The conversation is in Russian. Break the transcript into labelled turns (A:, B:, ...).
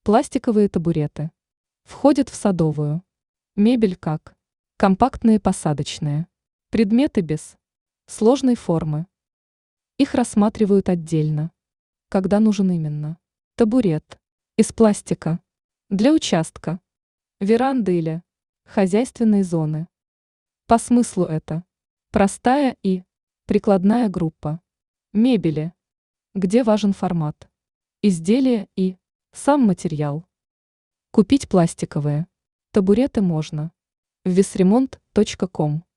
A: Пластиковые табуреты. Входят в садовую. Мебель как? Компактные посадочные. Предметы без сложной формы. Их рассматривают отдельно. Когда нужен именно? Табурет. Из пластика. Для участка. Веранды или хозяйственной зоны. По смыслу это простая и прикладная группа мебели, где важен формат, изделие и сам материал. Купить пластиковые табуреты можно в весремонт.ком.